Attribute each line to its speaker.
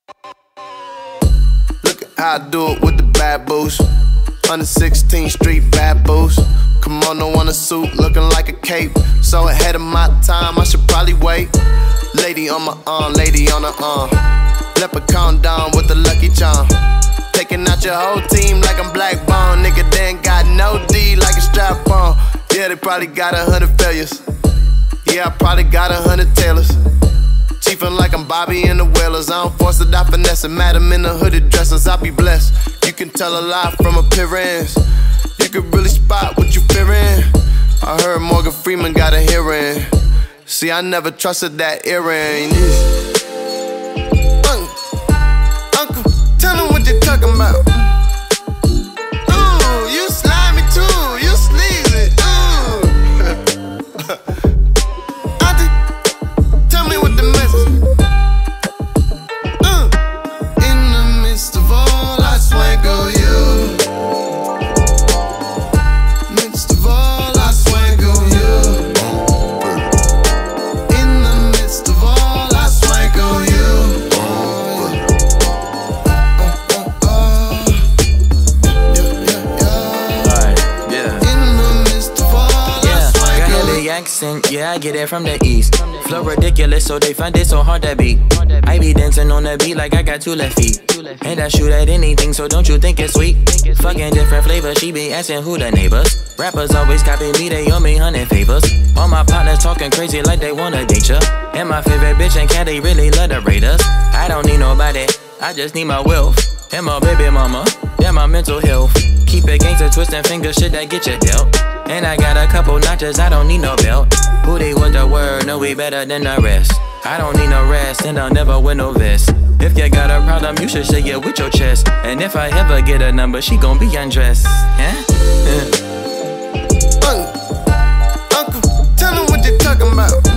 Speaker 1: Look at how I do it with the bad boos. 116th Street bad boos. Kimono on a suit, looking like a cape. So ahead of my time, I should probably wait. Lady on my arm, lady on her arm. Leprechaun down with the lucky charm. Taking out your whole team like I'm Black Bond. Nigga, they ain't got no D like a strap on. Yeah, they probably got 100 failures. Yeah, I probably got 100 tailors. Chiefin' like I'm Bobby and the Whalers. I don't force it, I finesse it. Madam in the hooded dresses, I be blessed. You can tell a lot from appearance. You can really spot what you fearing. I heard Morgan Freeman got a hearing. See, I never trusted that earring. Uncle, tell him what you talking about. Ooh, you slimy too, you sleazy. Ooh. Auntie, tell me what the message. In the midst of all, I swangle you. Midst of all, I swangle you. In the midst of all, I swangle you.
Speaker 2: Accent, yeah, I get it from the east. Flow ridiculous, so they find it so hard to beat. I be dancing on the beat like I got 2 left feet. And I shoot at anything, so don't you think it's sweet? Fucking different flavors, she be asking who the neighbors. Rappers always copy me, they owe me 100 favors. All my partners talking crazy like they wanna date ya. And my favorite bitch and cat, they really love the Raiders. I don't need nobody, I just need my wealth. And my baby mama, yeah, my mental health. Keep it gangster, twisting fingers, shit that get you dealt. And I got a couple notches, I don't need no belt. Booty with the word, know we better than the rest. I don't need no rest, and I'll never win no vest. If you got a problem, you should shake it with your chest. And if I ever get a number, she gon' be undressed.
Speaker 1: Uncle, tell him what you talking about.